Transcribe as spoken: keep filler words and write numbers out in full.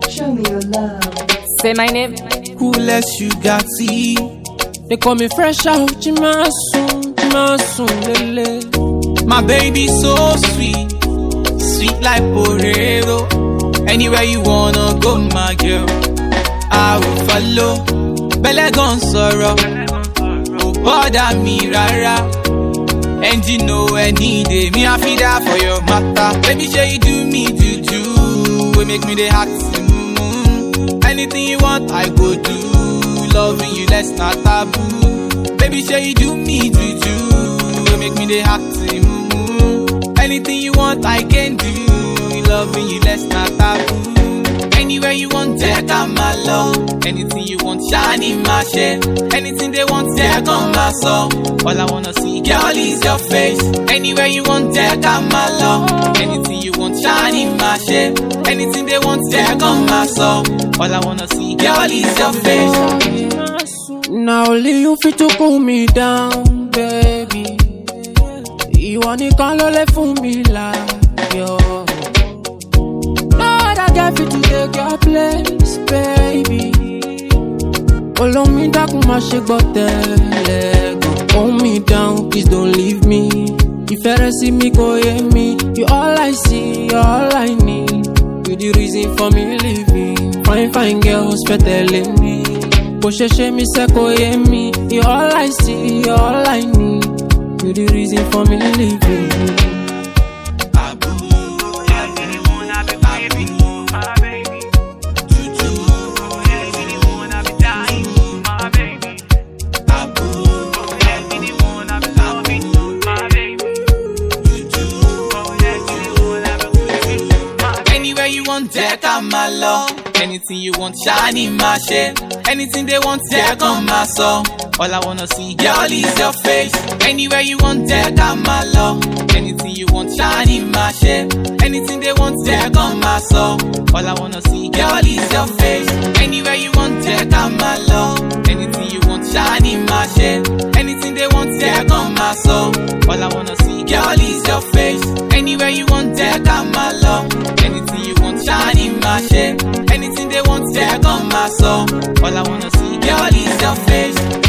Show me your love. Say my name. Coolest sugar tea. They call me fresh out, Jimasun, Jimasun, lele. My baby so sweet, sweet like Porero. Anywhere you wanna go, my girl, I will follow. Belle gon' sorrow, oh bother me rara. And you know any day, me I feel that for your matter. Baby, sure you do me juju, we make me the hot mm. Anything you want, I go do. Loving you, let's not taboo. Baby, sure you do me juju, we make me the hot mm. Anything you want, I can do. Loving you, let's not taboo. Anywhere you want, take on my love. Anything you want, shine in my shade. Anything they want, take on my soul. All I wanna see, girl, is your face. Anywhere you want, take on my love. Anything you want, shine in my shade. Anything they want, take on my soul. All I wanna see, girl, is your face. Now only you fit to cool me down, baby. You want to call ole for me like yo. Get fit to take your place, baby. Follow me back, my shake bottle. Hold me down, please don't leave me. If you see me, go hear me. You all I see, you all I need. You the reason for me living. Fine, fine girls, for telling me. Push me, say go hear me. You all I see, you all I need. You the reason for me living. Take on my love. Anything you want, shine in my shade. Anything they want, take on my soul. All I wanna see, girl, is your face. Anywhere you want, take on my love. Anything you want, shine in my shade. Anything they want, take on my soul. All I wanna see, girl, is your face. Anywhere you want, take on my love. Anything you want, shine in my shade. Anything they want, take on my soul. All I wanna see, girl, is your face. Anywhere you want, take on my love. Anything you want, shine in my shade. Anything they want, take on my soul. All I wanna see, girl, is your face.